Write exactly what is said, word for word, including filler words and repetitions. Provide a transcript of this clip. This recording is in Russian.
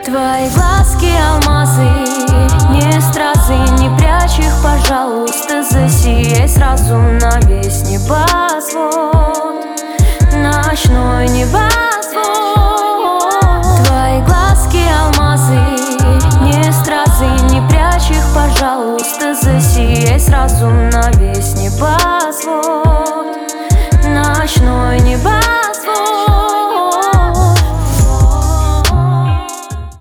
Твои глазки алмазы, не стразы, не прячь их, пожалуйста, засияй сразу на